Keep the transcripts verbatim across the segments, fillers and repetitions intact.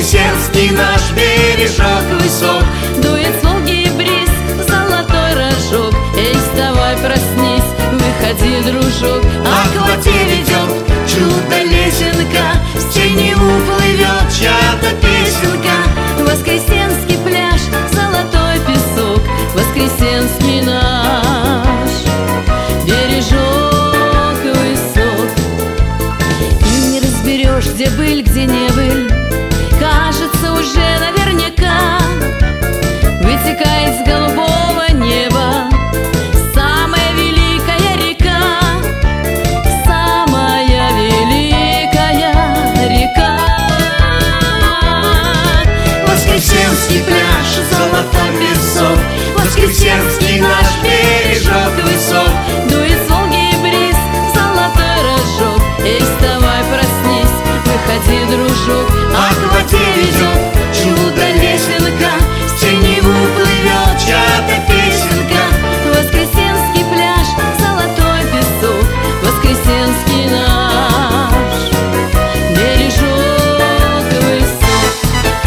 Воскресенский наш бережок высок. Дует с Волги бриз, золотой рожок. Эй, вставай, проснись, выходи, дружок. А к воде ведет чудо-лесенка, с тенью плывет чья-то песенка. Воскресенский пляж, золотой песок, Воскресенский наш бережок высок. И не разберешь, где быль, где не быль, кажется, уже наверняка вытекает с голубого неба самая великая река, самая великая река. Воскресенский пляж, золотой песок, Воскресенский наш бережок высок. Дует с Волги бриз, золотой рожок. Эй, вставай, проснись, выходи, дружок. А к воде ведет чудо-лесенка, с тенью плывет чья-то песенка. Воскресенский пляж, золотой песок, Воскресенский наш бережок высок.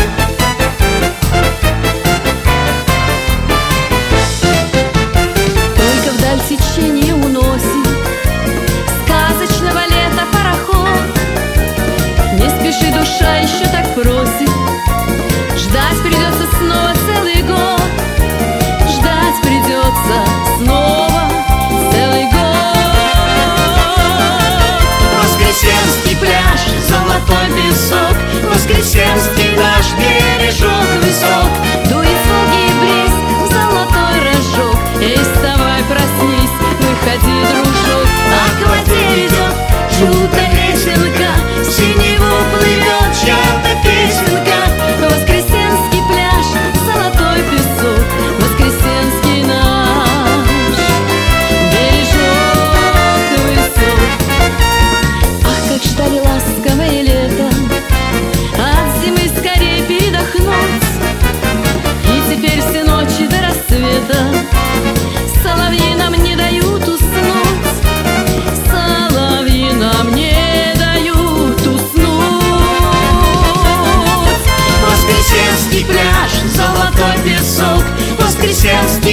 Только вдаль течение уносит сказочного лета пароход. Не спеши, душа еще так просит, ждать придется снова целый год. Ждать придется снова целый год. Воскресенский пляж, золотой песок, Воскресенский наш бережок высок. Дует с Волги бриз, золотой рожок. Эй, вставай, проснись, выходи, дружок. А к воде ведет чудо-лесенка, с тенью плывет чья-то песенка. Воскресенский пляж, золотой песок, Воскресенский наш бережок высок. Ах, как ждали ласковое лето, от зимы скорее передохнуть. И теперь все ночи до рассвета соловьи нам не дают уснуть. Соловьи нам не дают уснуть. Воскресенский пляж, золотой песок, Воскресенский